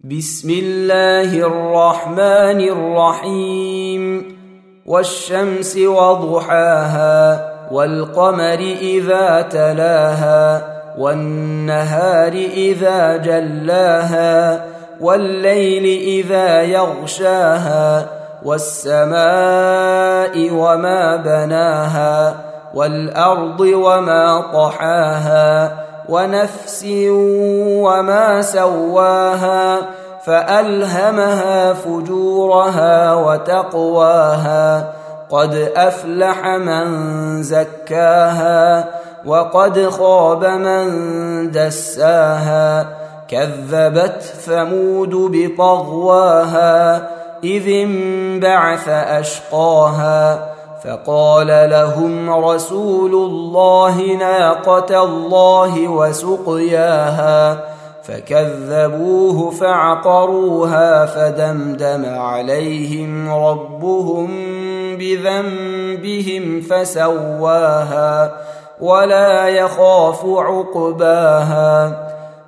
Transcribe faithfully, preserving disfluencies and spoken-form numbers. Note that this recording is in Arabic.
بسم الله الرحمن الرحيم والشمس وضحاها والقمر إذا تلاها والنهار إذا جلاها والليل إذا يغشاها والسماء وما بناها والأرض وما طحاها ونفس وما سواها فألهمها فجورها وتقواها قد أفلح من زكاها وقد خاب من دساها كذبت ثمود بطغواها إذ انبعث أشقاها فقال لهم رسول الله ناقة الله وسقياها فكذبوه فعقروها فدمدم عليهم ربهم بذنبهم فسواها ولا يخاف عقباها